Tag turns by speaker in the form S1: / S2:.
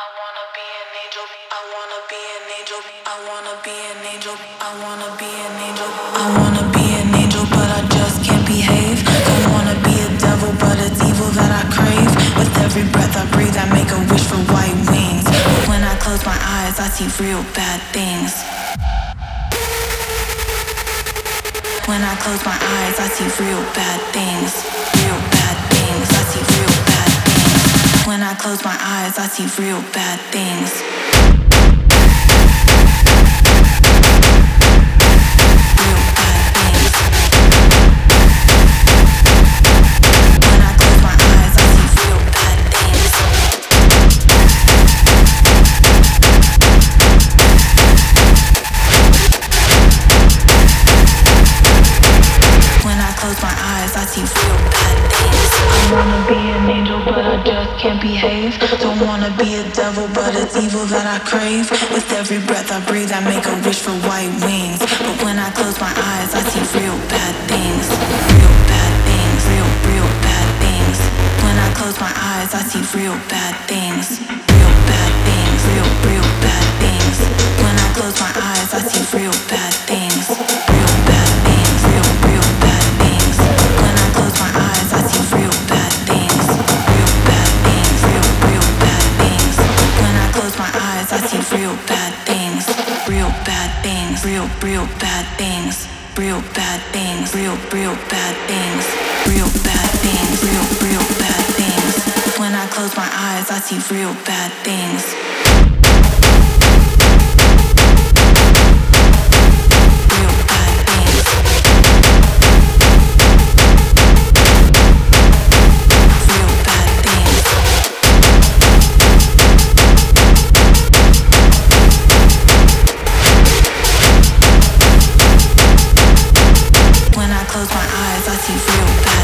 S1: wanna be an angel. I wanna be an angel. I wanna be an angel. I wanna be an angel. I wanna be an angel, but I just can't behave. Don't wanna be a devil, but it's evil that I crave. With every breath I breathe, I make a wish for white wings. But when I close my eyes, I see real bad things. When I close my eyes, I see real bad things. Real bad things. I see real bad things. When I close my eyes, I see real bad things. Real bad things. When I close my eyes, I see real bad things. When I close my eyes, I see real bad things. I wanna be an angel, but I just can't behave. Don't wanna be a devil, but it's evil that I crave. With every breath I breathe, I make a wish for white wings. But when I close my eyes, I see real bad things. Real bad things. Real bad things. When I close my eyes, I see real bad things. Real bad things. Real bad things. When I close my eyes, I see real bad things. Real bad things. Real bad things. When I close my eyes, I see real bad things. Real bad things. Real bad things. When I close my eyes, I see real bad things. Real bad things. Real bad things. Real bad things. Real bad things. Real bad things. Real bad things. When I close my eyes, I see real bad things. When I close my eyes, I see real bad.